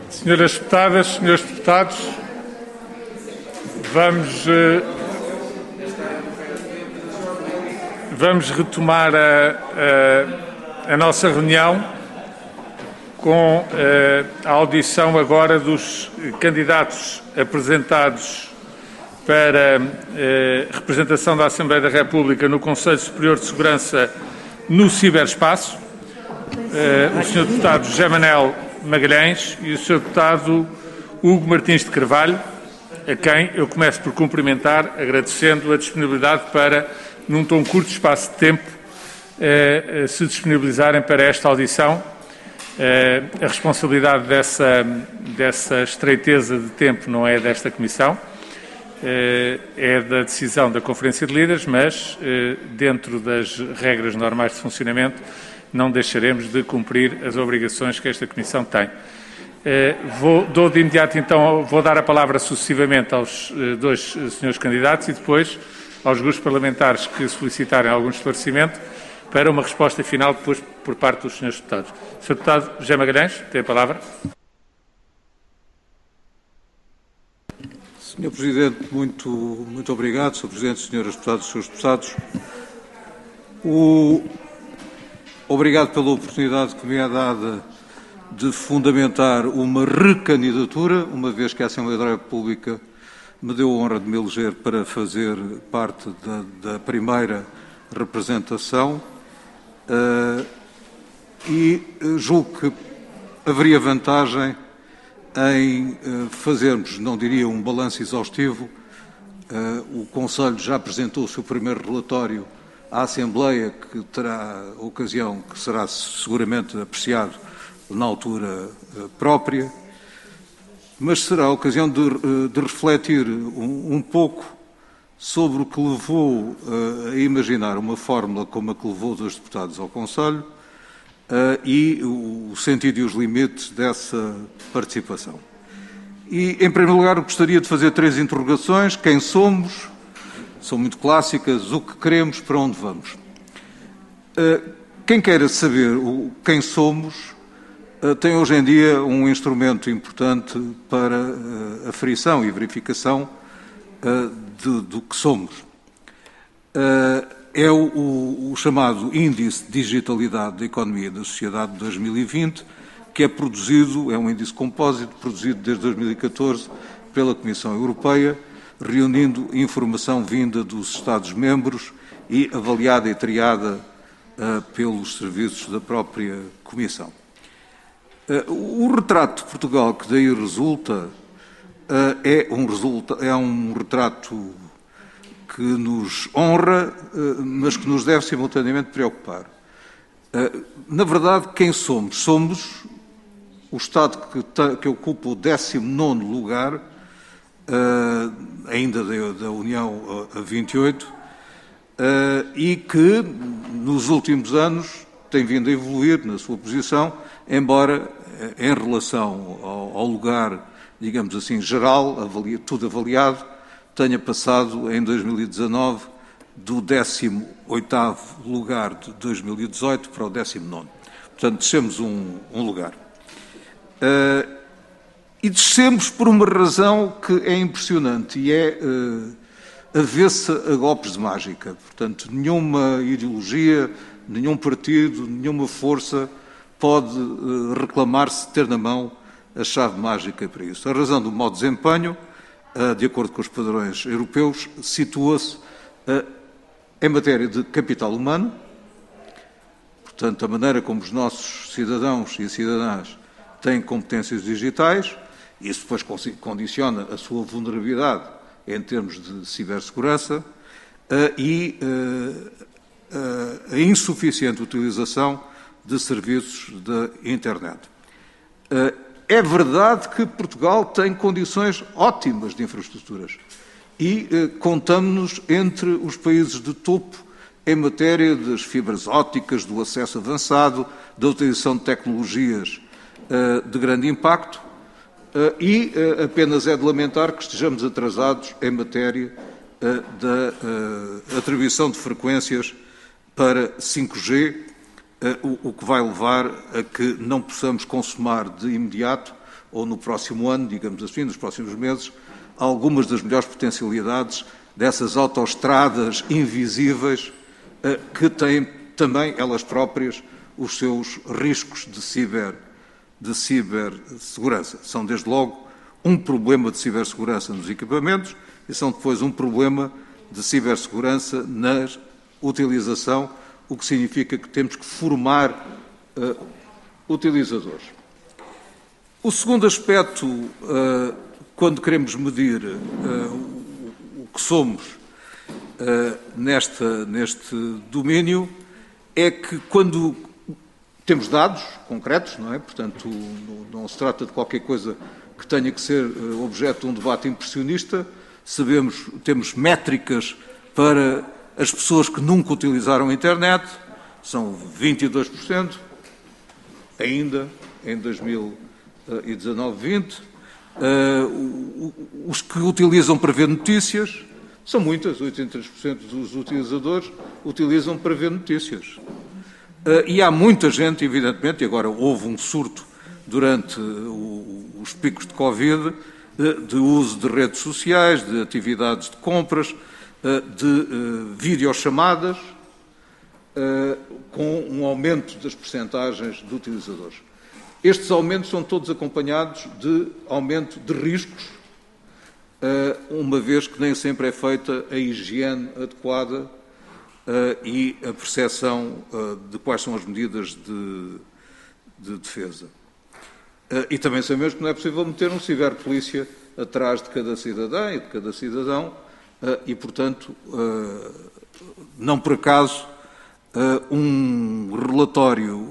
Senhoras deputadas, senhores deputados, vamos retomar a nossa reunião com a audição agora dos candidatos apresentados para representação da Assembleia da República no Conselho Superior de Segurança no ciberespaço, o Sr. Deputado José Manel Magalhães e o Sr. Deputado Hugo Martins de Carvalho, a quem eu começo por cumprimentar, agradecendo a disponibilidade para, num tão curto espaço de tempo, se disponibilizarem para esta audição. A responsabilidade dessa estreiteza de tempo não é desta Comissão, é da decisão da Conferência de Líderes, mas dentro das regras normais de funcionamento não deixaremos de cumprir as obrigações que esta Comissão tem. Dou de imediato, então, vou dar a palavra sucessivamente aos dois senhores candidatos e depois aos grupos parlamentares que solicitarem algum esclarecimento para uma resposta final depois por parte dos senhores deputados. Sr. Deputado José Magalhães, tem a palavra. Sr. Presidente, muito obrigado. Sr. Presidente, senhoras deputadas e senhores deputados. Obrigado pela oportunidade que me é dada de fundamentar uma recandidatura, uma vez que a Assembleia da República me deu a honra de me eleger para fazer parte da primeira representação e julgo que haveria vantagem em fazermos, não diria um balanço exaustivo. O Conselho já apresentou o seu primeiro relatório à Assembleia, que terá ocasião, que será seguramente apreciado na altura própria, mas será a ocasião de refletir um pouco sobre o que levou a imaginar uma fórmula como a que levou os deputados ao Conselho e o sentido e os limites dessa participação. E, em primeiro lugar, gostaria de fazer 3 interrogações. Quem somos? São muito clássicas. O que queremos? Para onde vamos? Quem queira saber quem somos tem hoje em dia um instrumento importante para aferição e verificação do que somos. É o chamado Índice de Digitalidade da Economia e da Sociedade de 2020, que é um índice compósito produzido desde 2014 pela Comissão Europeia, reunindo informação vinda dos Estados-membros e avaliada e triada pelos serviços da própria Comissão. O retrato de Portugal que daí resulta é um retrato que nos honra, mas que nos deve simultaneamente preocupar. Na verdade, quem somos? Somos o Estado que ocupa o 19º lugar, ainda da União a 28, e que nos últimos anos tem vindo a evoluir na sua posição, embora em relação ao lugar, digamos assim, geral, tudo avaliado, tenha passado em 2019 do 18º lugar de 2018 para o 19º. Portanto, descemos um lugar. E descemos por uma razão que é impressionante e é avessa a golpes de mágica. Portanto, nenhuma ideologia, nenhum partido, nenhuma força pode reclamar-se de ter na mão a chave mágica para isso. A razão do mau desempenho, de acordo com os padrões europeus, situa-se em matéria de capital humano, portanto, a maneira como os nossos cidadãos e cidadãs têm competências digitais. Isso depois condiciona a sua vulnerabilidade em termos de cibersegurança e a insuficiente utilização de serviços da internet. É verdade que Portugal tem condições ótimas de infraestruturas e contamos-nos entre os países de topo em matéria das fibras ópticas, do acesso avançado, da utilização de tecnologias de grande impacto e apenas é de lamentar que estejamos atrasados em matéria da atribuição de frequências para 5G, o que vai levar a que não possamos consumar de imediato ou no próximo ano, digamos assim, nos próximos meses, algumas das melhores potencialidades dessas autoestradas invisíveis que têm também, elas próprias, os seus riscos de cibersegurança. São, desde logo, um problema de cibersegurança nos equipamentos e são depois um problema de cibersegurança na utilização, o que significa que temos que formar utilizadores. O segundo aspecto, quando queremos medir o que somos neste domínio, é que quando temos dados concretos, não é? Portanto, não se trata de qualquer coisa que tenha que ser objeto de um debate impressionista. Temos métricas para as pessoas que nunca utilizaram a internet, são 22%, ainda em 2019-20. Os que utilizam para ver notícias, são muitas, 83% dos utilizadores utilizam para ver notícias. E há muita gente, evidentemente, e agora houve um surto durante os picos de Covid, de uso de redes sociais, de atividades de compras, de videochamadas, com um aumento das percentagens de utilizadores. Estes aumentos são todos acompanhados de aumento de riscos, uma vez que nem sempre é feita a higiene adequada e a percepção de quais são as medidas de defesa. E também sabemos que não é possível meter um ciberpolícia atrás de cada cidadã e de cada cidadão e, portanto, não por acaso, um relatório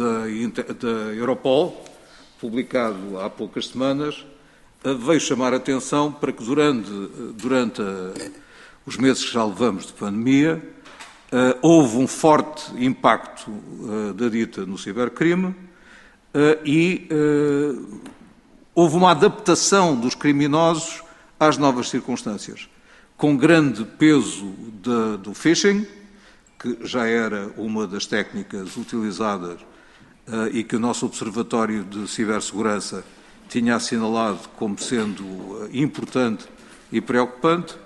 da Europol, publicado há poucas semanas, veio chamar a atenção para que durante os meses que já levamos de pandemia, houve um forte impacto da dita no cibercrime e houve uma adaptação dos criminosos às novas circunstâncias, com grande peso do phishing, que já era uma das técnicas utilizadas e que o nosso Observatório de Cibersegurança tinha assinalado como sendo importante e preocupante,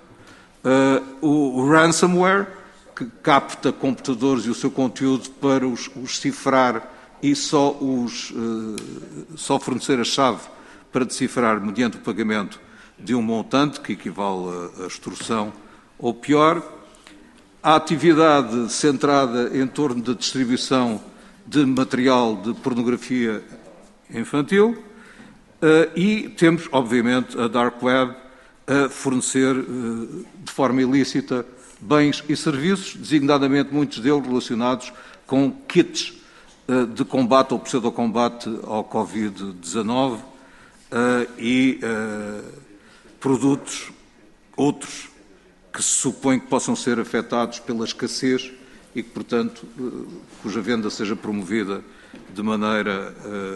o ransomware, que capta computadores e o seu conteúdo para os cifrar e só fornecer a chave para decifrar mediante o pagamento de um montante, que equivale a extorsão ou pior. A atividade centrada em torno da distribuição de material de pornografia infantil e temos, obviamente, a Dark Web a fornecer de forma ilícita bens e serviços, designadamente muitos deles relacionados com kits de combate ou pseudocombate ao Covid-19 e produtos outros que se supõe que possam ser afetados pela escassez e que, portanto, cuja venda seja promovida de maneira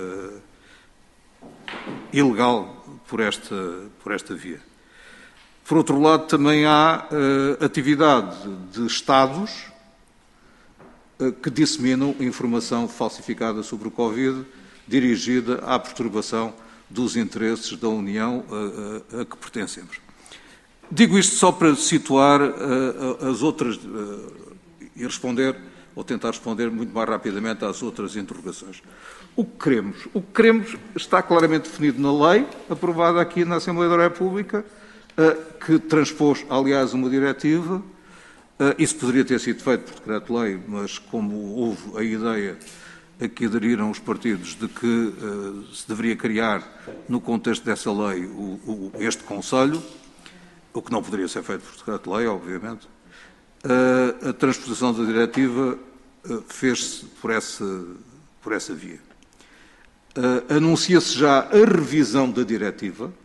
ilegal por esta via. Por outro lado, também há atividade de Estados que disseminam informação falsificada sobre o Covid, dirigida à perturbação dos interesses da União a que pertencemos. Digo isto só para situar as outras e responder, ou tentar responder muito mais rapidamente às outras interrogações. O que queremos? O que queremos está claramente definido na lei, aprovada aqui na Assembleia da República, que transpôs, aliás, uma diretiva. Isso poderia ter sido feito por decreto-lei, mas como houve a ideia a que aderiram os partidos de que se deveria criar, no contexto dessa lei, este Conselho, o que não poderia ser feito por decreto-lei, obviamente, a transposição da diretiva fez-se por essa via. Anuncia-se já a revisão da diretiva,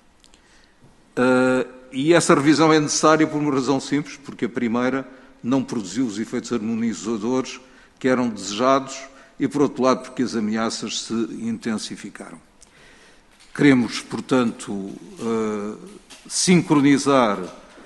e essa revisão é necessária por uma razão simples, porque a primeira não produziu os efeitos harmonizadores que eram desejados e, por outro lado, porque as ameaças se intensificaram. Queremos, portanto, sincronizar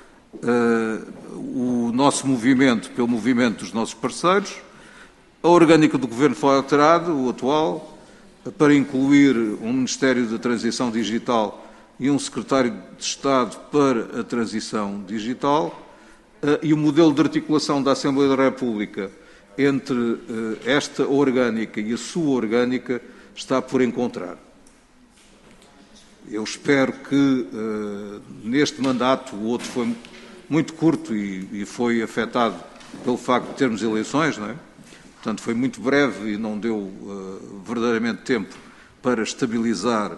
o nosso movimento pelo movimento dos nossos parceiros. A orgânica do Governo foi alterada, o atual. para incluir um Ministério da Transição Digital e um Secretário de Estado para a Transição Digital, e o modelo de articulação da Assembleia da República entre esta orgânica e a sua orgânica está por encontrar. Eu espero que neste mandato, o outro foi muito curto e foi afetado pelo facto de termos eleições, não é? Portanto, foi muito breve e não deu verdadeiramente tempo para estabilizar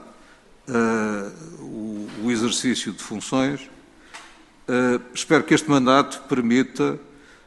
o exercício de funções. Espero que este mandato permita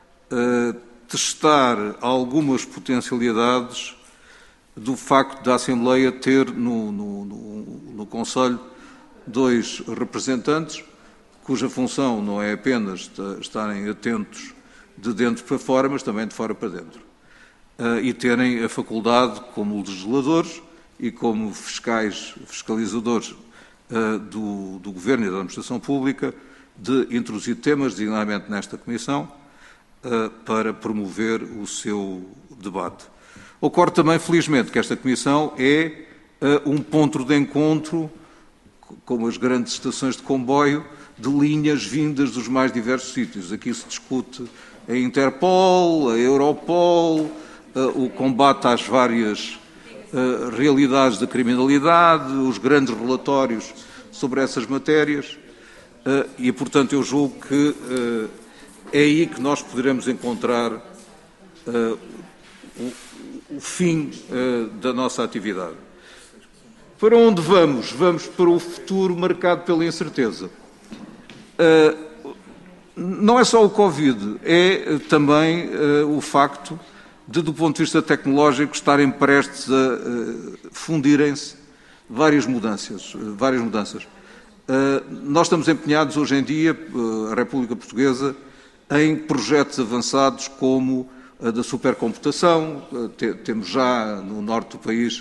testar algumas potencialidades do facto da Assembleia ter no Conselho 2 representantes, cuja função não é apenas estarem atentos de dentro para fora, mas também de fora para dentro. E terem a faculdade, como legisladores e como fiscalizadores do Governo e da Administração Pública, de introduzir temas, designadamente nesta Comissão, para promover o seu debate. Ocorre também, felizmente, que esta Comissão é um ponto de encontro, como as grandes estações de comboio, de linhas vindas dos mais diversos sítios. Aqui se discute a Interpol, a Europol, o combate às várias realidades da criminalidade, os grandes relatórios sobre essas matérias, e, portanto, eu julgo que é aí que nós poderemos encontrar o fim da nossa atividade. Para onde vamos? Vamos para o futuro marcado pela incerteza. Não é só o Covid, é também o facto de, do ponto de vista tecnológico, estarem prestes a fundirem-se várias mudanças. Nós estamos empenhados hoje em dia, a República Portuguesa, em projetos avançados como a da supercomputação. Temos já no norte do país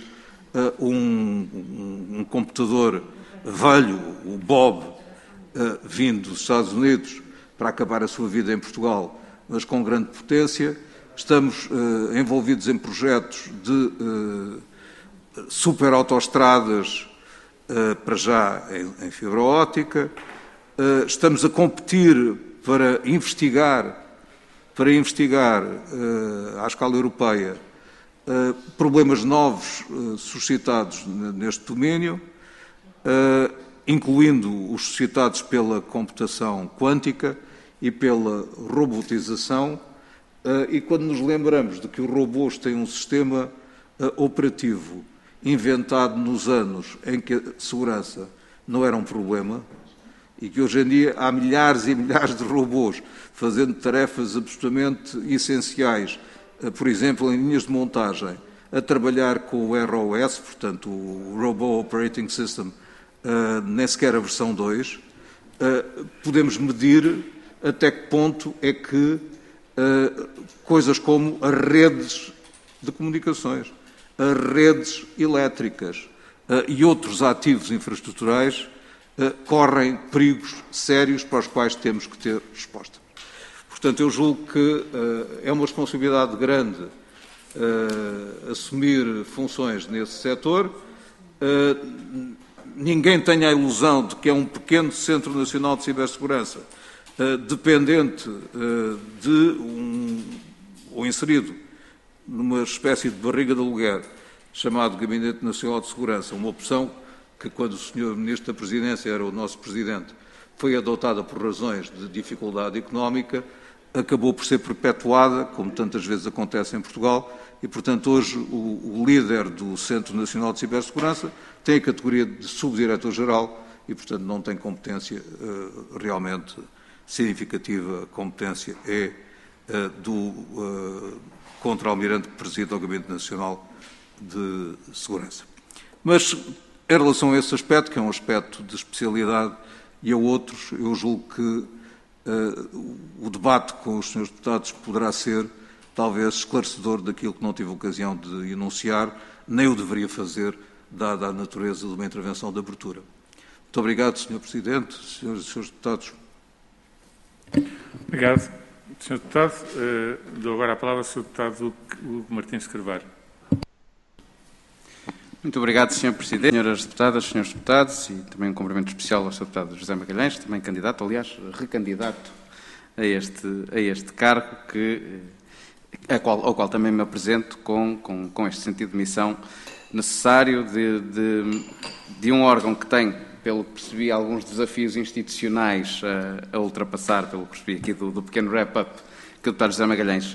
um computador velho, o Bob, vindo dos Estados Unidos para acabar a sua vida em Portugal, mas com grande potência. Estamos envolvidos em projetos de superautoestradas, para já em fibra óptica. Estamos a competir para investigar à escala europeia problemas novos suscitados neste domínio, incluindo os suscitados pela computação quântica e pela robotização. E quando nos lembramos de que os robôs têm um sistema operativo inventado nos anos em que a segurança não era um problema, e que hoje em dia há milhares e milhares de robôs fazendo tarefas absolutamente essenciais, por exemplo, em linhas de montagem, a trabalhar com o ROS, portanto, o Robot Operating System, nem sequer a versão 2, podemos medir até que ponto é que coisas como as redes de comunicações, as redes elétricas e outros ativos infraestruturais correm perigos sérios para os quais temos que ter resposta. Portanto, eu julgo que é uma responsabilidade grande assumir funções nesse setor. Ninguém tenha a ilusão de que é um pequeno Centro Nacional de Cibersegurança, dependente ou inserido numa espécie de barriga de aluguer chamado Gabinete Nacional de Segurança, uma opção que, quando o Sr. Ministro da Presidência era o nosso Presidente, foi adotada por razões de dificuldade económica, acabou por ser perpetuada, como tantas vezes acontece em Portugal, e, portanto, hoje o líder do Centro Nacional de Cibersegurança tem a categoria de subdiretor-geral e, portanto, não tem competência realmente significativa. A competência é do contra-almirante que preside o Gabinete Nacional de Segurança. Mas, em relação a esse aspecto, que é um aspecto de especialidade, e a outros, eu julgo que o debate com os senhores deputados poderá ser, talvez, esclarecedor daquilo que não tive ocasião de enunciar, nem o deveria fazer, dada a natureza de uma intervenção de abertura. Muito obrigado, Sr. Presidente, senhoras e senhores deputados. Obrigado, Sr. Deputado. Dou agora a palavra ao Sr. Deputado Hugo Martins de Carvalho. Muito obrigado, Sr. Presidente, senhoras deputadas, senhores deputados, e também um cumprimento especial ao Sr. Deputado José Magalhães, também candidato, aliás, recandidato a este cargo, ao qual também me apresento com este sentido de missão necessário de um órgão que tem, pelo que percebi, alguns desafios institucionais a ultrapassar, pelo que percebi aqui do pequeno wrap-up que o Deputado José Magalhães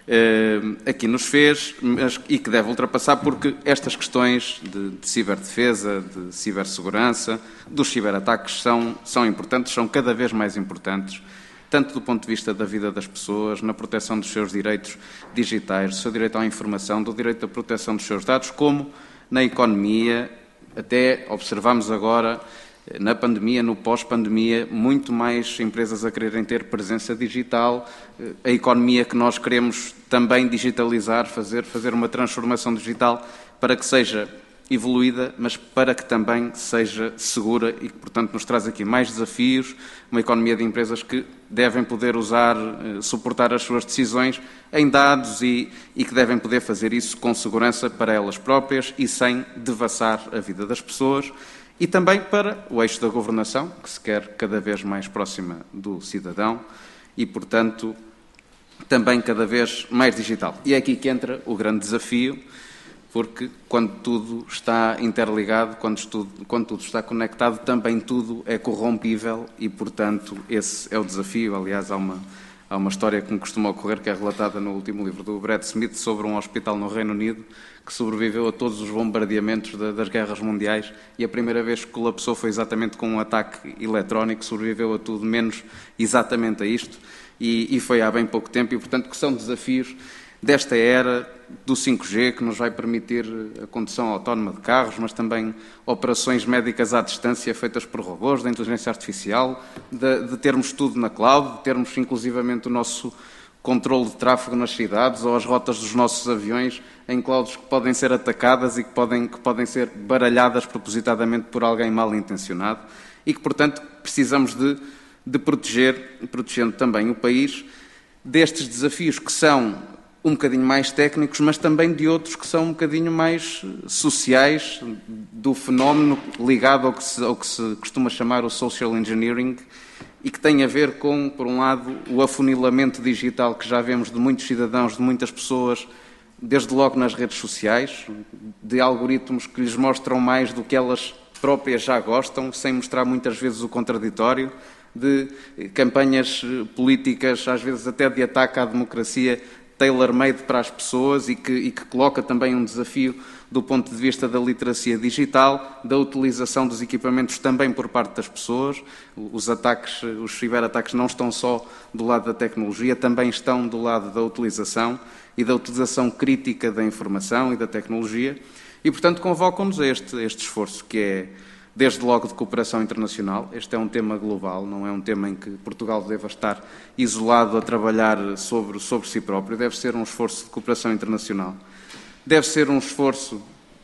aqui nos fez, e que deve ultrapassar porque estas questões de ciberdefesa, de cibersegurança, dos ciberataques são importantes, são cada vez mais importantes, tanto do ponto de vista da vida das pessoas, na proteção dos seus direitos digitais, do seu direito à informação, do direito à proteção dos seus dados, como na economia. Até observamos agora, na pandemia, no pós-pandemia, muito mais empresas a quererem ter presença digital, a economia que nós queremos também digitalizar, fazer uma transformação digital para que seja evoluída, mas para que também seja segura e que, portanto, nos traz aqui mais desafios, uma economia de empresas que devem poder suportar as suas decisões em dados e que devem poder fazer isso com segurança para elas próprias e sem devassar a vida das pessoas. E também para o eixo da governação, que se quer cada vez mais próxima do cidadão e, portanto, também cada vez mais digital. E é aqui que entra o grande desafio, porque quando tudo está interligado, quando tudo está conectado, também tudo é corrompível e, portanto, esse é o desafio. Aliás, há uma história que me costuma ocorrer, que é relatada no último livro do Brett Smith, sobre um hospital no Reino Unido que sobreviveu a todos os bombardeamentos das guerras mundiais e a primeira vez que colapsou foi exatamente com um ataque eletrónico, sobreviveu a tudo, menos exatamente a isto, e foi há bem pouco tempo, e, portanto, que são desafios desta era do 5G, que nos vai permitir a condução autónoma de carros, mas também operações médicas à distância feitas por robôs, da inteligência artificial, de termos tudo na cloud, de termos inclusivamente o nosso controle de tráfego nas cidades ou as rotas dos nossos aviões em clouds que podem ser atacadas e que podem ser baralhadas propositadamente por alguém mal intencionado e que, portanto, precisamos de proteger, protegendo também o país destes desafios que são um bocadinho mais técnicos, mas também de outros que são um bocadinho mais sociais, do fenómeno ligado ao que se costuma chamar o social engineering, e que tem a ver com, por um lado, o afunilamento digital que já vemos de muitos cidadãos, de muitas pessoas, desde logo nas redes sociais, de algoritmos que lhes mostram mais do que elas próprias já gostam, sem mostrar muitas vezes o contraditório, de campanhas políticas, às vezes até de ataque à democracia, tailor-made para as pessoas e que coloca também um desafio do ponto de vista da literacia digital, da utilização dos equipamentos também por parte das pessoas. Os ciberataques não estão só do lado da tecnologia, também estão do lado da utilização e da utilização crítica da informação e da tecnologia. E, portanto, convocam-nos a este esforço, que é, desde logo, de cooperação internacional. Este é um tema global, não é um tema em que Portugal deva estar isolado a trabalhar sobre si próprio. Deve ser um esforço de cooperação internacional. Deve ser um esforço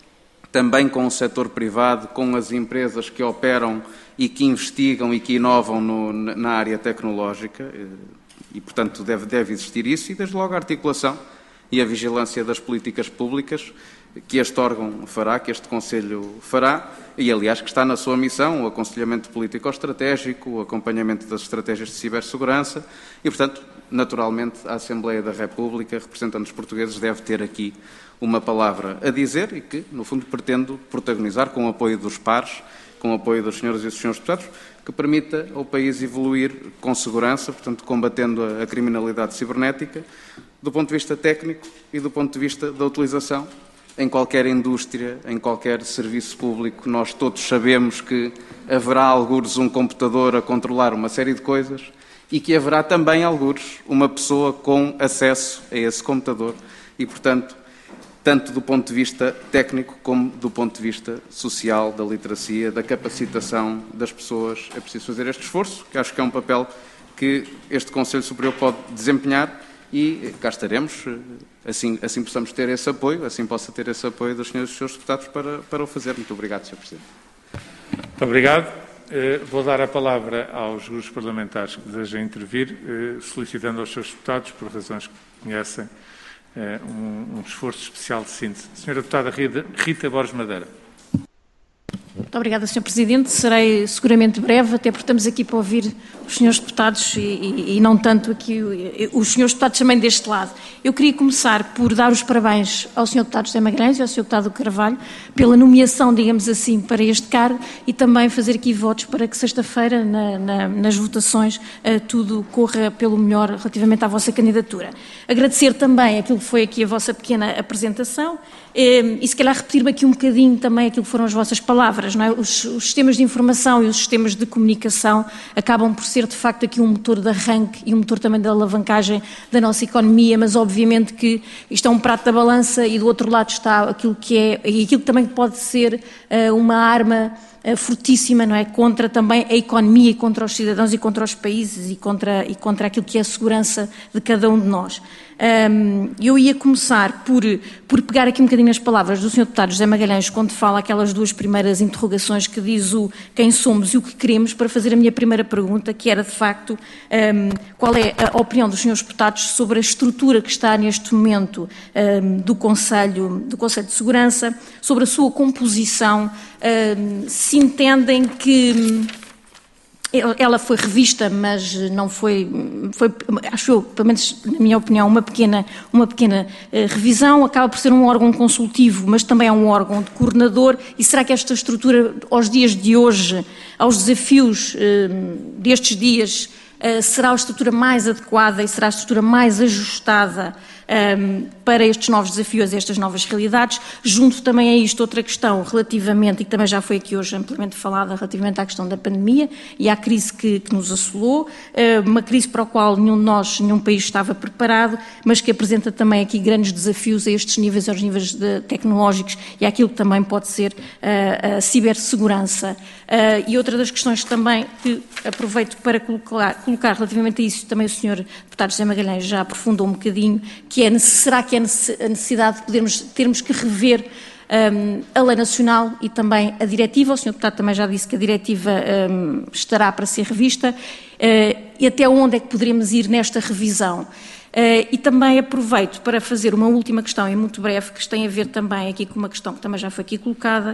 também com o setor privado, com as empresas que operam e que investigam e que inovam na área tecnológica. E, portanto, deve existir isso. E, desde logo, a articulação e a vigilância das políticas públicas que este órgão fará, que este Conselho fará, e, aliás, que está na sua missão, o aconselhamento político-estratégico, o acompanhamento das estratégias de cibersegurança e, portanto, naturalmente, a Assembleia da República, representando os portugueses, deve ter aqui uma palavra a dizer e que, no fundo, pretendo protagonizar com o apoio dos pares, com o apoio das senhoras e dos senhores deputados, que permita ao país evoluir com segurança, portanto, combatendo a criminalidade cibernética, do ponto de vista técnico e do ponto de vista da utilização. Em qualquer indústria, em qualquer serviço público, nós todos sabemos que haverá algures um computador a controlar uma série de coisas e que haverá também algures uma pessoa com acesso a esse computador e, portanto, tanto do ponto de vista técnico como do ponto de vista social, da literacia, da capacitação das pessoas, é preciso fazer este esforço, que acho que é um papel que este Conselho Superior pode desempenhar e cá estaremos, assim possamos ter esse apoio, assim possa ter esse apoio dos senhores e dos seus deputados para o fazer. Muito obrigado, Sr. Presidente. Muito obrigado. Vou dar a palavra aos grupos parlamentares que desejam intervir, solicitando aos seus deputados, por razões que conhecem, um esforço especial de síntese. Senhora Deputada Rita Borges Madeira. Muito obrigada, Sr. Presidente. Serei seguramente breve, até porque estamos aqui para ouvir os senhores deputados e não tanto aqui os senhores deputados também deste lado. Eu queria começar por dar os parabéns ao Sr. Deputado José Magalhães e ao Sr. Deputado Carvalho pela nomeação, digamos assim, para este cargo e também fazer aqui votos para que sexta-feira, nas votações, tudo corra pelo melhor relativamente à vossa candidatura. Agradecer também aquilo que foi aqui a vossa pequena apresentação e se calhar repetir-me aqui um bocadinho também aquilo que foram as vossas palavras, não é? Os sistemas de informação e os sistemas de comunicação acabam por ser de facto aqui um motor de arranque e um motor também de alavancagem da nossa economia, mas obviamente que isto é um prato da balança e do outro lado está aquilo que é, e aquilo que também pode ser uma arma fortíssima, não é? Contra também a economia e contra os cidadãos e contra os países e contra aquilo que é a segurança de cada um de nós. Eu ia começar por pegar aqui um bocadinho as palavras do Sr. Deputado José Magalhães quando fala aquelas duas primeiras interrogações que diz o quem somos e o que queremos, para fazer a minha primeira pergunta, que era de facto qual é a opinião dos senhores deputados sobre a estrutura que está neste momento do Conselho de Segurança, sobre a sua composição, se entendem que ela foi revista, mas não foi, acho eu, pelo menos na minha opinião, uma pequena revisão. Acaba por ser um órgão consultivo, mas também é um órgão de coordenador. E será que esta estrutura, aos dias de hoje, aos desafios destes dias, será a estrutura mais adequada e será a estrutura mais ajustada para estes novos desafios, estas novas realidades? Junto também a isto outra questão relativamente, e que também já foi aqui hoje amplamente falada, relativamente à questão da pandemia e à crise que nos assolou, uma crise para a qual nenhum país estava preparado, mas que apresenta também aqui grandes desafios a estes níveis, aos níveis tecnológicos e àquilo que também pode ser a cibersegurança. E outra das questões também que aproveito para colocar relativamente a isso, também o Sr. Deputado José Magalhães já aprofundou um bocadinho, que é, será que é a necessidade de termos que rever a lei nacional e também a diretiva? O Sr. Deputado também já disse que a diretiva estará para ser revista, e até onde é que poderemos ir nesta revisão? E também aproveito para fazer uma última questão, e muito breve, que tem a ver também aqui com uma questão que também já foi aqui colocada,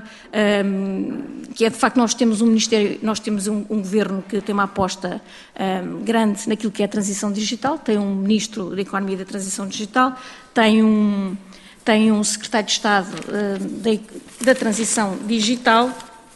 que é de facto nós temos um Ministério, nós temos um Governo que tem uma aposta grande naquilo que é a transição digital, tem um Ministro da Economia e da Transição Digital, tem um Secretário de Estado da Transição Digital.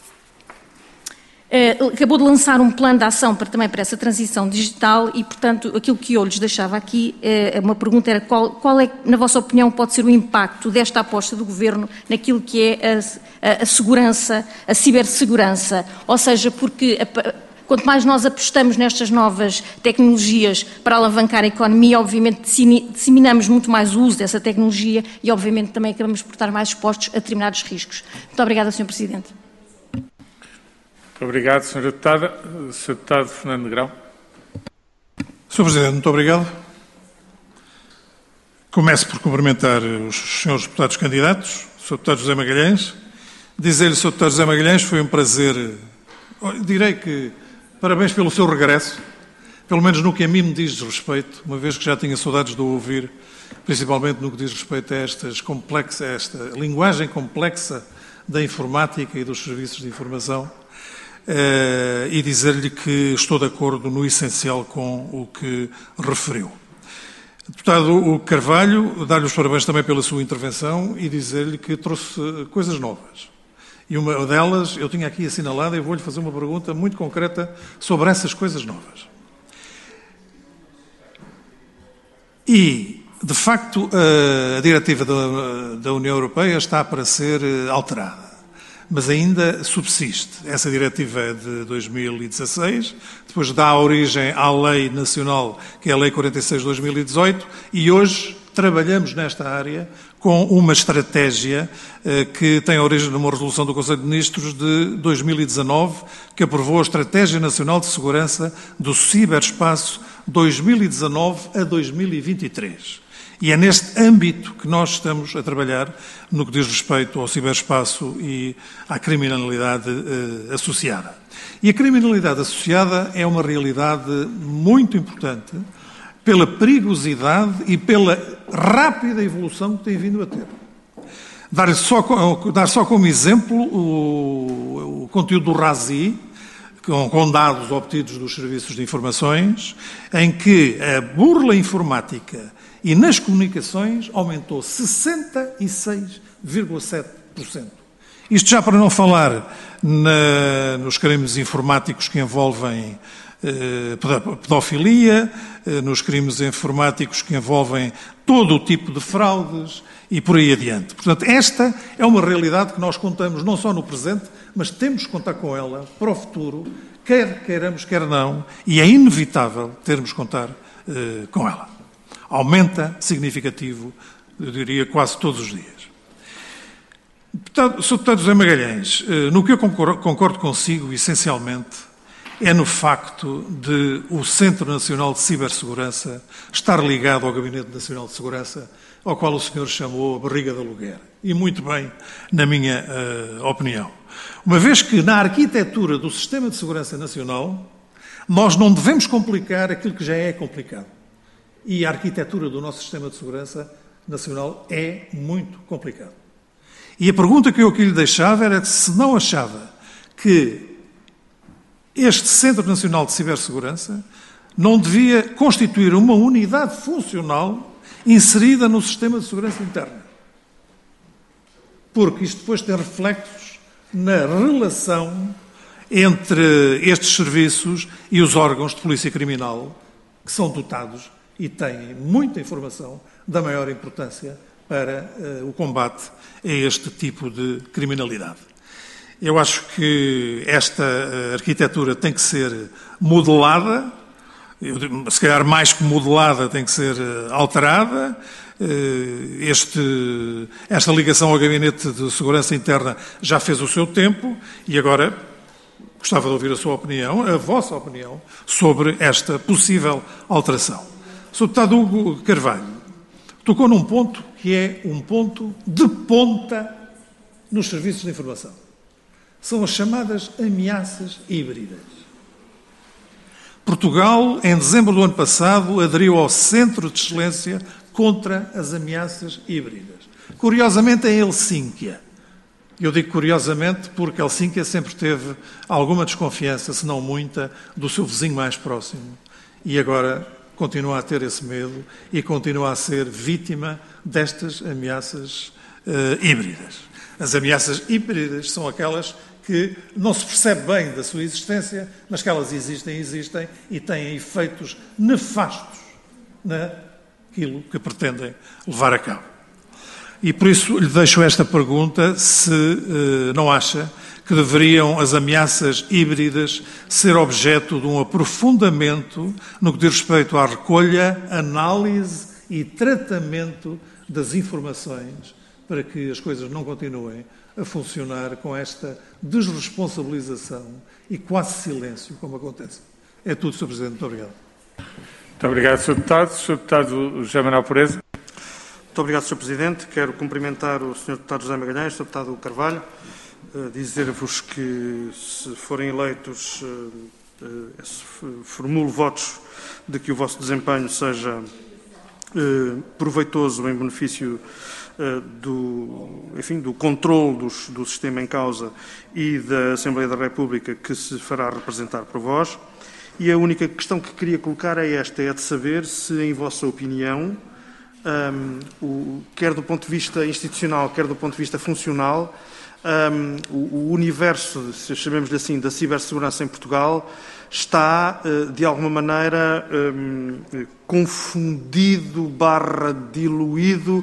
Acabou de lançar um plano de ação também para essa transição digital e, portanto, aquilo que eu lhes deixava aqui, uma pergunta era qual é, na vossa opinião, pode ser o impacto desta aposta do Governo naquilo que é a segurança, a cibersegurança, ou seja, porque quanto mais nós apostamos nestas novas tecnologias para alavancar a economia, obviamente disseminamos muito mais o uso dessa tecnologia e, obviamente, também acabamos por estar mais expostos a determinados riscos. Muito obrigada, Sr. Presidente. Obrigado, Sr. Deputada. Sr. Deputado Fernando Negrão. Sr. Presidente, muito obrigado. Começo por cumprimentar os senhores deputados candidatos, o Sr. Deputado José Magalhães. Dizer-lhe, Sr. Deputado José Magalhães, foi um prazer, direi que parabéns pelo seu regresso, pelo menos no que a mim me diz respeito, uma vez que já tinha saudades de o ouvir, principalmente no que diz respeito a esta linguagem complexa da informática e dos serviços de informação. E dizer-lhe que estou de acordo no essencial com o que referiu. Deputado Carvalho, dar-lhe os parabéns também pela sua intervenção e dizer-lhe que trouxe coisas novas. E uma delas, eu tinha aqui assinalada e vou-lhe fazer uma pergunta muito concreta sobre essas coisas novas. E, de facto, a diretiva da União Europeia está para ser alterada. Mas ainda subsiste. Essa diretiva é de 2016, depois dá origem à Lei Nacional, que é a Lei 46 de 2018, e hoje trabalhamos nesta área com uma estratégia que tem origem numa resolução do Conselho de Ministros de 2019, que aprovou a Estratégia Nacional de Segurança do Ciberespaço 2019 a 2023. E é neste âmbito que nós estamos a trabalhar no que diz respeito ao ciberespaço e à criminalidade associada. E a criminalidade associada é uma realidade muito importante pela perigosidade e pela rápida evolução que tem vindo a ter. Dar só como exemplo conteúdo do RASI, com dados obtidos dos serviços de informações, em que a burla informática e nas comunicações aumentou 66,7%. Isto já para não falar nos crimes informáticos que envolvem pedofilia, nos crimes informáticos que envolvem todo o tipo de fraudes e por aí adiante. Portanto, esta é uma realidade que nós contamos não só no presente, mas temos que contar com ela para o futuro, quer queiramos, quer não, e é inevitável termos que contar com ela. Aumenta significativo, eu diria, quase todos os dias. Sr. Deputado José Magalhães, no que eu concordo consigo, essencialmente, é no facto de o Centro Nacional de Cibersegurança estar ligado ao Gabinete Nacional de Segurança, ao qual o senhor chamou a barriga de aluguer. E muito bem, na minha opinião. Uma vez que na arquitetura do Sistema de Segurança Nacional, nós não devemos complicar aquilo que já é complicado. E a arquitetura do nosso Sistema de Segurança Nacional é muito complicado. E a pergunta que eu aqui lhe deixava era se não achava que este Centro Nacional de Cibersegurança não devia constituir uma unidade funcional inserida no Sistema de Segurança Interna. Porque isto depois tem reflexos na relação entre estes serviços e os órgãos de polícia criminal, que são dotados e têm muita informação da maior importância para o combate a este tipo de criminalidade. Eu acho que esta arquitetura tem que ser modelada, se calhar mais que modelada, tem que ser alterada. Esta ligação ao Gabinete de Segurança Interna já fez o seu tempo e agora gostava de ouvir a sua opinião, a vossa opinião, sobre esta possível alteração. Sr. Deputado Hugo Carvalho tocou num ponto que é um ponto de ponta nos serviços de informação. São as chamadas ameaças híbridas. Portugal, em dezembro do ano passado, aderiu ao Centro de Excelência contra as ameaças híbridas. Curiosamente, em Helsínquia. Eu digo curiosamente porque Helsínquia sempre teve alguma desconfiança, se não muita, do seu vizinho mais próximo. E agora continua a ter esse medo e continua a ser vítima destas ameaças híbridas. As ameaças híbridas são aquelas que não se percebe bem da sua existência, mas que elas existem e têm efeitos nefastos naquilo que pretendem levar a cabo. E por isso lhe deixo esta pergunta, se não acha que deveriam as ameaças híbridas ser objeto de um aprofundamento no que diz respeito à recolha, análise e tratamento das informações para que as coisas não continuem a funcionar com esta desresponsabilização e quase silêncio, como acontece. É tudo, Sr. Presidente. Muito obrigado. Muito obrigado, Sr. Deputado. Sr. Deputado José Manuel Pureza. Muito obrigado, Sr. Presidente. Quero cumprimentar o Sr. Deputado José Magalhães, Sr. Deputado Carvalho, dizer-vos que, se forem eleitos, formulo votos de que o vosso desempenho seja proveitoso em benefício do controle do sistema em causa e da Assembleia da República, que se fará representar por vós. E a única questão que queria colocar é esta, é de saber se, em vossa opinião, quer do ponto de vista institucional, quer do ponto de vista funcional, o universo, se chamemos-lhe assim, da cibersegurança em Portugal está, de alguma maneira, confundido / diluído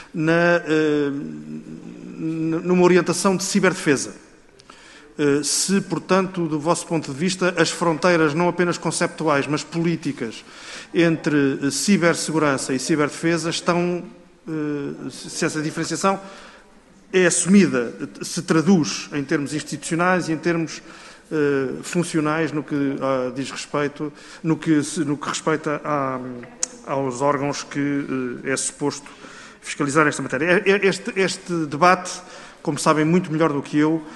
numa orientação de ciberdefesa. Se, portanto, do vosso ponto de vista, as fronteiras, não apenas conceptuais, mas políticas, entre cibersegurança e ciberdefesa estão, se essa diferenciação é assumida, se traduz em termos institucionais e em termos funcionais no que diz respeito, no que respeita aos órgãos que é suposto fiscalizar esta matéria. Este debate, como sabem muito melhor do que eu,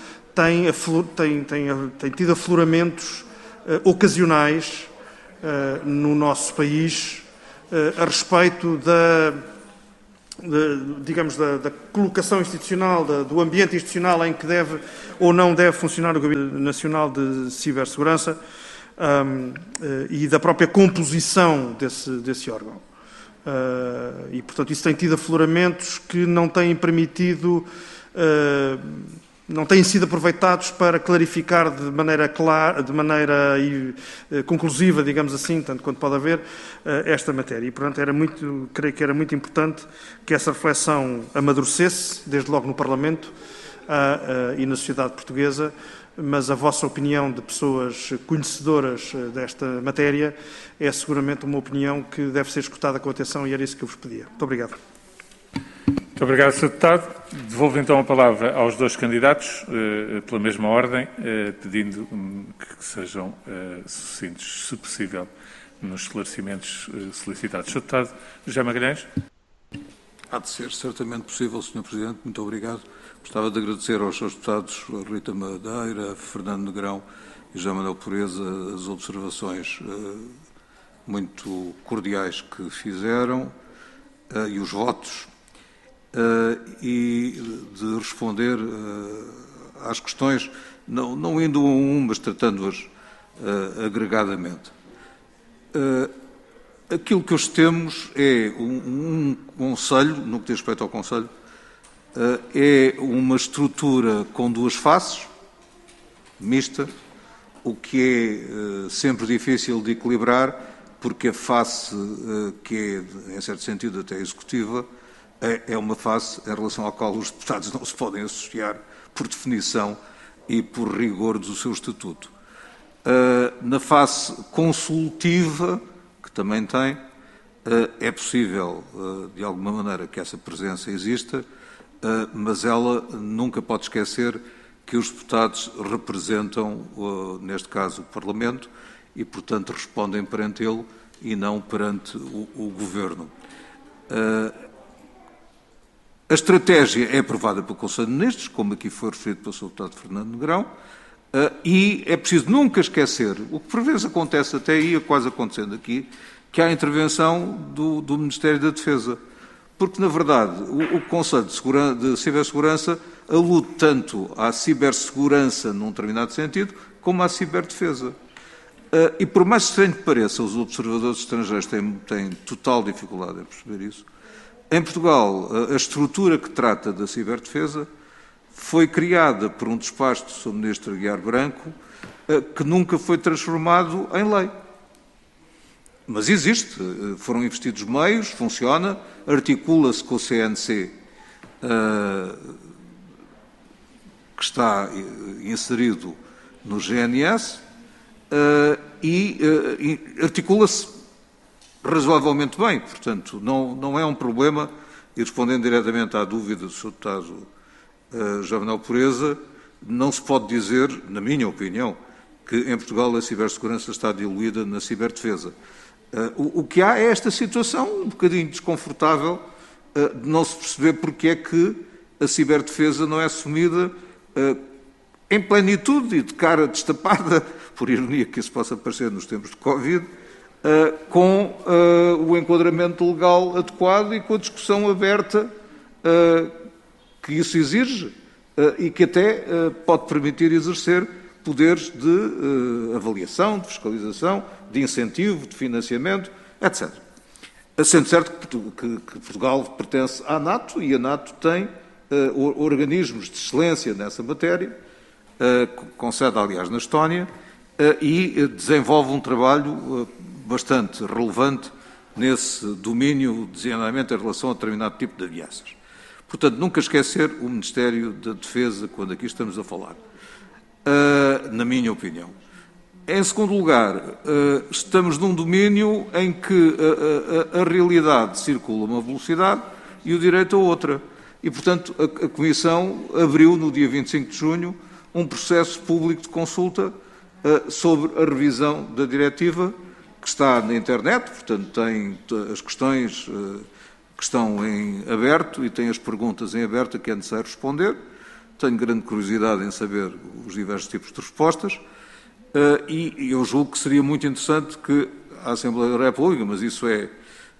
tem tido afloramentos ocasionais no nosso país a respeito digamos, da colocação institucional, do ambiente institucional em que deve ou não deve funcionar o Gabinete Nacional de Cibersegurança e da própria composição desse órgão. E, portanto, isso tem tido afloramentos que não têm permitido, não têm sido aproveitados para clarificar de maneira clara, de maneira conclusiva, digamos assim, tanto quanto pode haver, esta matéria. E, portanto, creio que era muito importante que essa reflexão amadurecesse, desde logo no Parlamento e na sociedade portuguesa, mas a vossa opinião de pessoas conhecedoras desta matéria é seguramente uma opinião que deve ser escutada com atenção e era isso que eu vos pedia. Muito obrigado. Muito obrigado, Sr. Deputado. Devolvo então a palavra aos dois candidatos, pela mesma ordem, pedindo que sejam sucintos, se possível, nos esclarecimentos solicitados. Sr. Deputado José Magalhães. Há de ser certamente possível, Sr. Presidente. Muito obrigado. Gostava de agradecer aos seus deputados Rita Madeira, Fernando Negrão e José Manuel Pureza as observações muito cordiais que fizeram e os votos e de responder às questões, não indo a um, mas tratando-as agregadamente. Aquilo que hoje temos é um Conselho, no que diz respeito ao Conselho, é uma estrutura com duas faces, mista, o que é sempre difícil de equilibrar, porque a face que é, em certo sentido, até executiva, é uma face em relação à qual os deputados não se podem associar por definição e por rigor do seu estatuto. Na face consultiva, que também tem, é possível, de alguma maneira, que essa presença exista, mas ela nunca pode esquecer que os deputados representam, neste caso, o Parlamento e, portanto, respondem perante ele e não perante o Governo. A estratégia é aprovada pelo Conselho de Ministros, como aqui foi referido pelo Sr. Deputado Fernando Negrão, e é preciso nunca esquecer, o que por vezes acontece até ia quase acontecendo aqui, que há a intervenção do Ministério da Defesa. Porque, na verdade, o Conselho de Cibersegurança alude tanto à cibersegurança num determinado sentido, como à ciberdefesa. E por mais estranho que pareça, os observadores estrangeiros têm total dificuldade em perceber isso. Em Portugal, a estrutura que trata da ciberdefesa foi criada por um despacho do Sr. Ministro Aguiar Branco, que nunca foi transformado em lei. Mas existe, foram investidos meios, funciona, articula-se com o CNC, que está inserido no GNS, e articula-se razoavelmente bem. Portanto, não é um problema, e respondendo diretamente à dúvida do Sr. Deputado José Manuel Pureza, não se pode dizer, na minha opinião, que em Portugal a cibersegurança está diluída na ciberdefesa. O que há é esta situação um bocadinho desconfortável de não se perceber porque é que a ciberdefesa não é assumida em plenitude e de cara destapada, por ironia que isso possa parecer nos tempos de Covid, com o enquadramento legal adequado e com a discussão aberta que isso exige e que até pode permitir exercer poderes de avaliação, de fiscalização, de incentivo, de financiamento, etc. Sendo certo que Portugal pertence à NATO e a NATO tem organismos de excelência nessa matéria, com sede, aliás, na Estónia, e desenvolve um trabalho bastante relevante nesse domínio, designadamente em relação a determinado tipo de ameaças. Portanto, nunca esquecer o Ministério da Defesa quando aqui estamos a falar, na minha opinião. Em segundo lugar, estamos num domínio em que a realidade circula a uma velocidade e o direito a outra. E, portanto, a Comissão abriu, no dia 25 de junho, um processo público de consulta sobre a revisão da diretiva, que está na internet, portanto, tem as questões que estão em aberto e tem as perguntas em aberto a que é necessário responder. Tenho grande curiosidade em saber os diversos tipos de respostas. E eu julgo que seria muito interessante que a Assembleia da República, mas isso é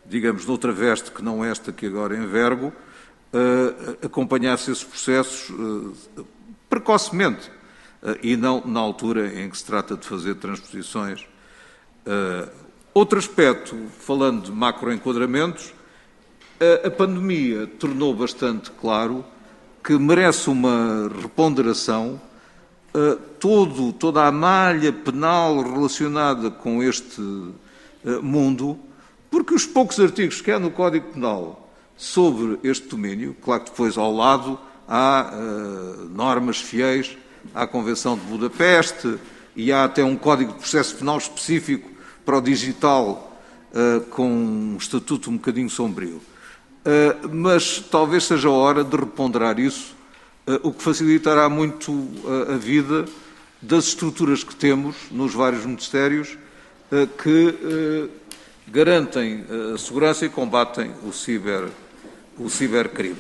digamos, noutra veste que não esta que agora envergo, acompanhasse esses processos precocemente e não na altura em que se trata de fazer transposições. Outro aspecto, falando de macroenquadramentos, a pandemia tornou bastante claro que merece uma reponderação toda a malha penal relacionada com este mundo, porque os poucos artigos que há no Código Penal sobre este domínio, claro que depois ao lado há normas fiéis à Convenção de Budapeste e há até um Código de Processo Penal específico para o digital com um estatuto um bocadinho sombrio. Mas talvez seja a hora de reponderar isso, o que facilitará muito a vida das estruturas que temos nos vários ministérios que garantem a segurança e combatem o cibercrime.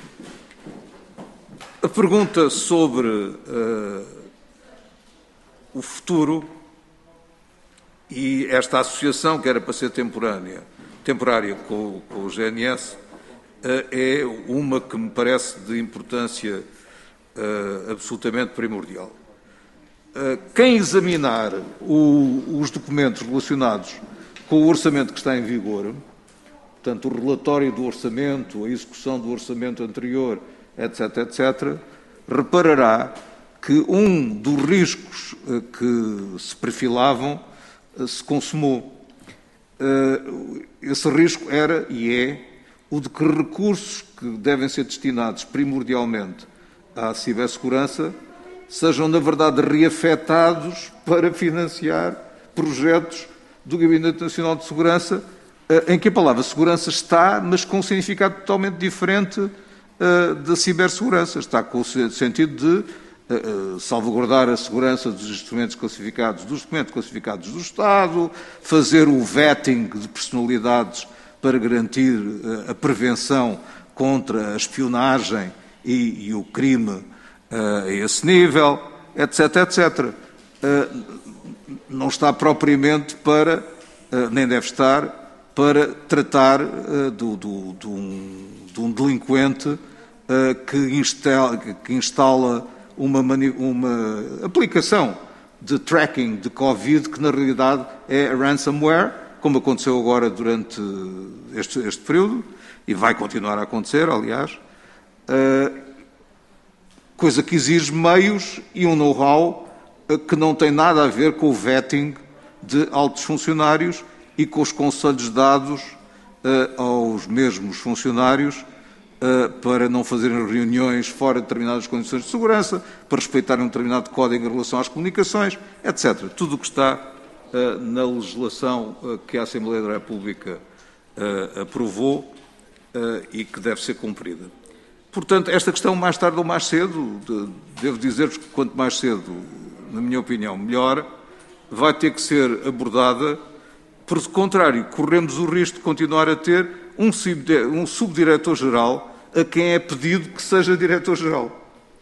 A pergunta sobre o futuro e esta associação, que era para ser temporária com o GNS, é uma que me parece de importância absolutamente primordial. Quem examinar os documentos relacionados com o orçamento que está em vigor, portanto, o relatório do orçamento, a execução do orçamento anterior, etc., reparará que um dos riscos que se perfilavam se consumou. Esse risco era e é o de que recursos que devem ser destinados primordialmente à cibersegurança sejam, na verdade, reafetados para financiar projetos do Gabinete Nacional de Segurança, em que a palavra segurança está, mas com um significado totalmente diferente da cibersegurança. Está com o sentido de salvaguardar a segurança dos instrumentos classificados, dos documentos classificados do Estado, fazer o vetting de personalidades para garantir a prevenção contra a espionagem e o crime a esse nível, etc. Não está propriamente para, nem deve estar, para tratar de um delinquente que instala uma aplicação de tracking de Covid que, na realidade, é ransomware, como aconteceu agora durante este período, e vai continuar a acontecer, aliás, coisa que exige meios e um know-how que não tem nada a ver com o vetting de altos funcionários e com os conselhos dados aos mesmos funcionários para não fazerem reuniões fora de determinadas condições de segurança, para respeitarem um determinado código em relação às comunicações, etc. Tudo o que está na legislação que a Assembleia da República aprovou e que deve ser cumprida. Portanto, esta questão, mais tarde ou mais cedo, devo dizer-vos que quanto mais cedo, na minha opinião, melhor, vai ter que ser abordada, por contrário, corremos o risco de continuar a ter um subdiretor-geral a quem é pedido que seja diretor-geral.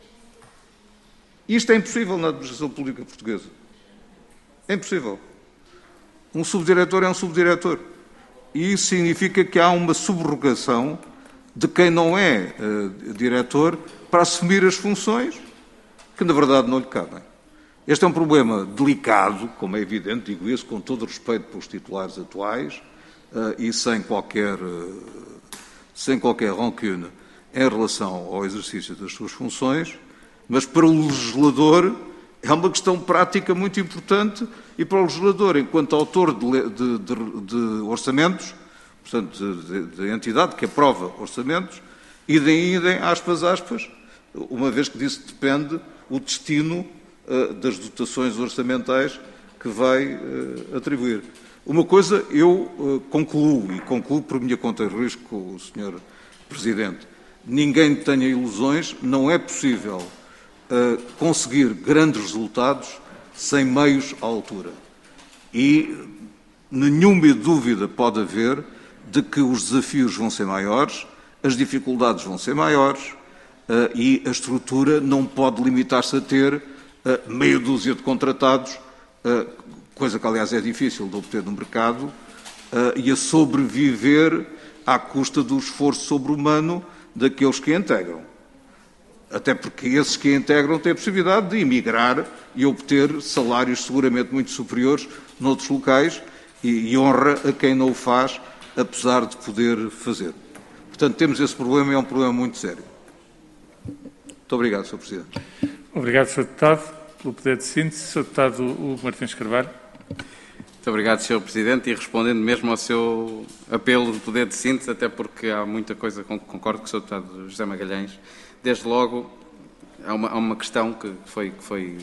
Isto é impossível na administração pública portuguesa. É impossível. Um subdiretor é um subdiretor. E isso significa que há uma subrogação de quem não é diretor para assumir as funções que, na verdade, não lhe cabem. Este é um problema delicado, como é evidente, digo isso com todo o respeito pelos titulares atuais e sem qualquer rancune em relação ao exercício das suas funções, mas para o legislador é uma questão prática muito importante e para o legislador, enquanto autor de orçamentos, portanto, de entidade que aprova orçamentos, idem, aspas, uma vez que disso depende o destino das dotações orçamentais que vai atribuir. Uma coisa eu concluo por minha conta e risco, Sr. Presidente, ninguém tenha ilusões, não é possível conseguir grandes resultados sem meios à altura. E nenhuma dúvida pode haver de que os desafios vão ser maiores, as dificuldades vão ser maiores e a estrutura não pode limitar-se a ter meia dúzia de contratados, coisa que, aliás, é difícil de obter no mercado, e a sobreviver à custa do esforço sobre-humano daqueles que a integram. Até porque esses que a integram têm a possibilidade de emigrar e obter salários seguramente muito superiores noutros locais e honra a quem não o faz, apesar de poder fazer. Portanto, temos esse problema e é um problema muito sério. Muito obrigado, Sr. Presidente. Obrigado, Sr. Deputado. Pelo poder de síntese, Sr. Deputado Hugo Martins Carvalho. Muito obrigado, Sr. Presidente, e respondendo mesmo ao seu apelo de poder de síntese, até porque há muita coisa com que concordo com o Sr. Deputado José Magalhães. Desde logo, há uma questão que foi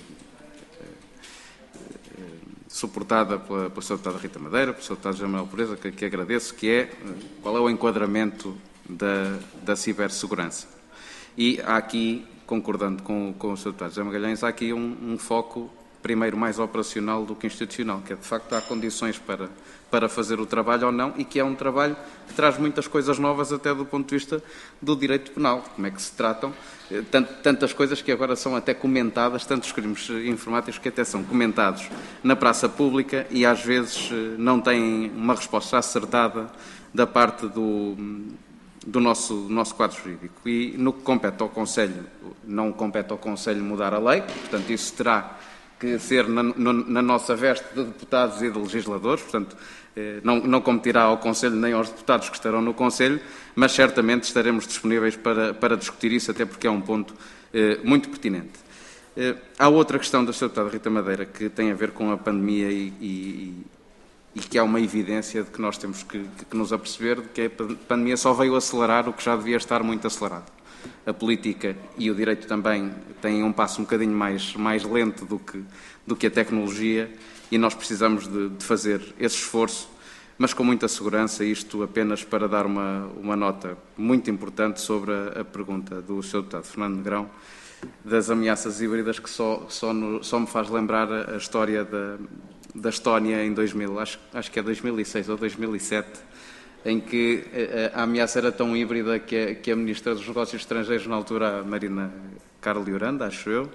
suportada pela Sra. Deputada Rita Madeira, pelo Sr. Deputado José Manuel Pureza, que agradeço, que é qual é o enquadramento da cibersegurança. E há aqui, concordando com o Sr. Deputado José Magalhães, há aqui um foco, primeiro, mais operacional do que institucional, que é, de facto, há condições para fazer o trabalho ou não, e que é um trabalho que traz muitas coisas novas até do ponto de vista do direito penal, como é que se tratam, tantas coisas que agora são até comentadas, tantos crimes informáticos que até são comentados na praça pública e às vezes não têm uma resposta acertada da parte do nosso quadro jurídico. E no que compete ao Conselho, não compete ao Conselho mudar a lei, portanto isso terá que ser na nossa veste de deputados e de legisladores, portanto não competirá ao Conselho nem aos deputados que estarão no Conselho, mas certamente estaremos disponíveis para discutir isso, até porque é um ponto muito pertinente. Há outra questão da Sra. Deputada Rita Madeira que tem a ver com a pandemia e que é uma evidência de que nós temos que nos aperceber de que a pandemia só veio acelerar o que já devia estar muito acelerado. A política e o direito também têm um passo um bocadinho mais lento do que a tecnologia e nós precisamos de fazer esse esforço, mas com muita segurança, isto apenas para dar uma nota muito importante sobre a pergunta do Sr. Deputado Fernando Negrão das ameaças híbridas, que só me faz lembrar a história da Estónia em 2000, acho que é 2006 ou 2007, em que a ameaça era tão híbrida que a Ministra dos Negócios Estrangeiros, na altura, a Marina Carla Lloranda, acho eu,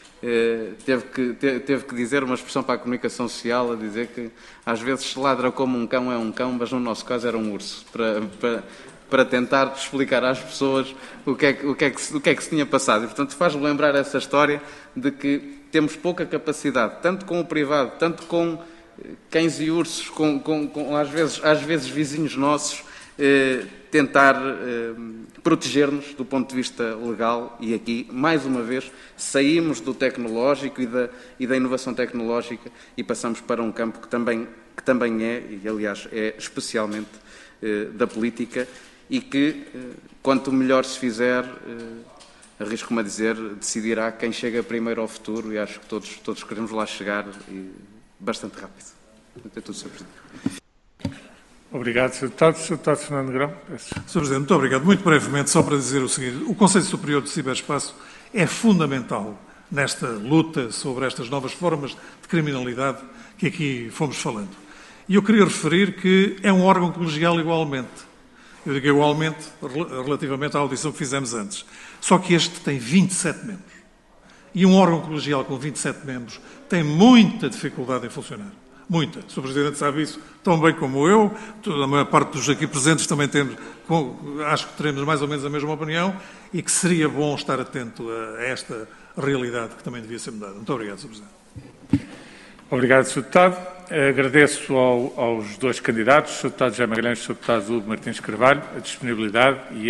teve que dizer uma expressão para a comunicação social, a dizer que às vezes se ladra como um cão é um cão, mas no nosso caso era um urso, para tentar explicar às pessoas o que é que se tinha passado. E, portanto, faz-me lembrar essa história de que temos pouca capacidade, tanto com o privado, tanto com cães e ursos, com às vezes vizinhos nossos, tentar proteger-nos do ponto de vista legal, e aqui, mais uma vez, saímos do tecnológico e da inovação tecnológica e passamos para um campo que também é, e aliás é especialmente da política, e que, quanto melhor se fizer, arrisco-me a dizer, decidirá quem chega primeiro ao futuro, e acho que todos queremos lá chegar bastante rápido. É tudo, Sr. Presidente. Obrigado, Sr. Deputado. Sr. Deputado Fernando Negrão. Sr. Presidente, muito obrigado. Muito brevemente, só para dizer o seguinte: o Conselho Superior de Ciberespaço é fundamental nesta luta sobre estas novas formas de criminalidade que aqui fomos falando. E eu queria referir que é um órgão colegial igualmente. Eu digo igualmente relativamente à audição que fizemos antes. Só que este tem 27 membros. E um órgão colegial com 27 membros tem muita dificuldade em funcionar. Muita. O Sr. Presidente sabe isso tão bem como eu. A maior parte dos aqui presentes também acho que teremos mais ou menos a mesma opinião, e que seria bom estar atento a esta realidade que também devia ser mudada. Muito obrigado, Sr. Presidente. Obrigado, Sr. Deputado. Agradeço aos dois candidatos, o Sr. Deputado José Magalhães e o Sr. Deputado Hugo Martins Carvalho, a disponibilidade e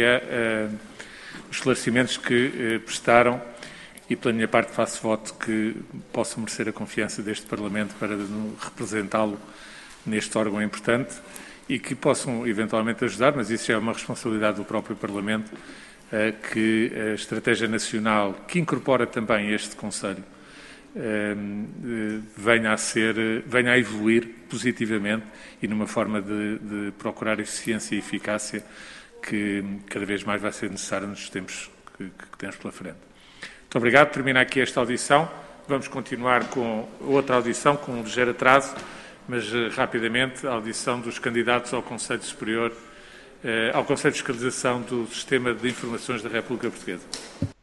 os esclarecimentos que prestaram, e pela minha parte faço voto que possam merecer a confiança deste Parlamento para representá-lo neste órgão importante e que possam eventualmente ajudar, mas isso é uma responsabilidade do próprio Parlamento, que a estratégia nacional, que incorpora também este Conselho, venha a evoluir positivamente e numa forma de procurar eficiência e eficácia que cada vez mais vai ser necessária nos tempos que temos pela frente. Muito obrigado. Termina aqui esta audição. Vamos continuar com outra audição, com um ligeiro atraso, mas rapidamente, a audição dos candidatos ao Conselho Superior, ao Conselho de Fiscalização do Sistema de Informações da República Portuguesa.